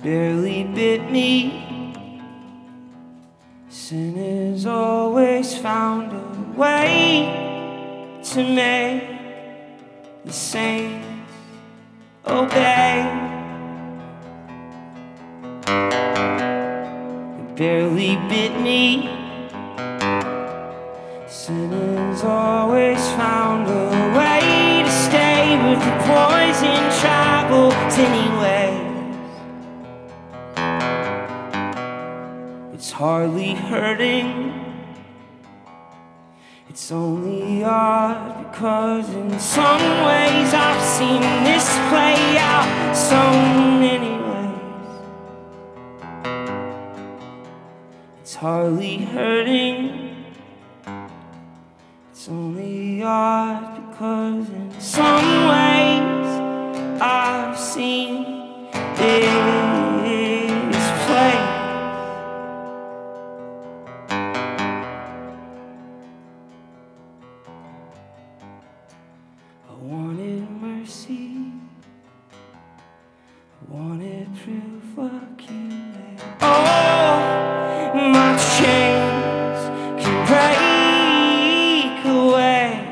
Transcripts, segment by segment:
barely bit me. Sin has always found a way to make the saints obey. It barely bit me. Sin has always found a way to stay, but the poison travels anyway. It's hardly hurting, it's only odd, because in some ways I've seen this play out so many ways. It's hardly hurting, it's only odd, because in some ways I've seen this play. I wanted mercy, I wanted proof what you made. Oh, my chains can break away.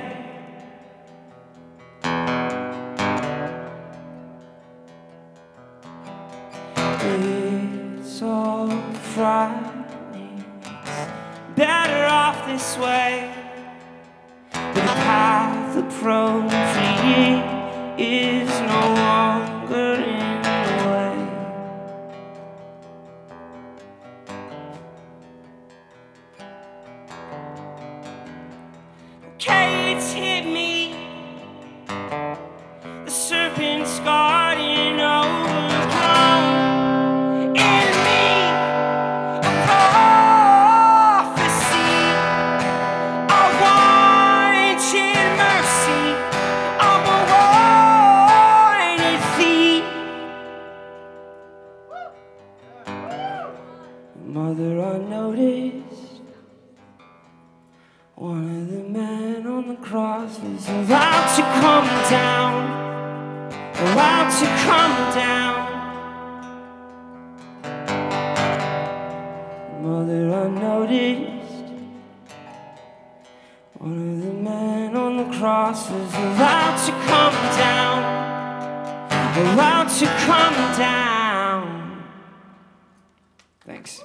It's all frightening, it's better off this way. But the path approaching is no longer in the way. Okay, it's hit me, the serpent's garden overgrown. Enemy, a prophecy. I wanted mercy, I'm a wanted thief. Mother, I noticed one of the men on the cross was about to come down, about to come down. Mother, I noticed one of the men on the cross was about to come down, about to come down. Thanks.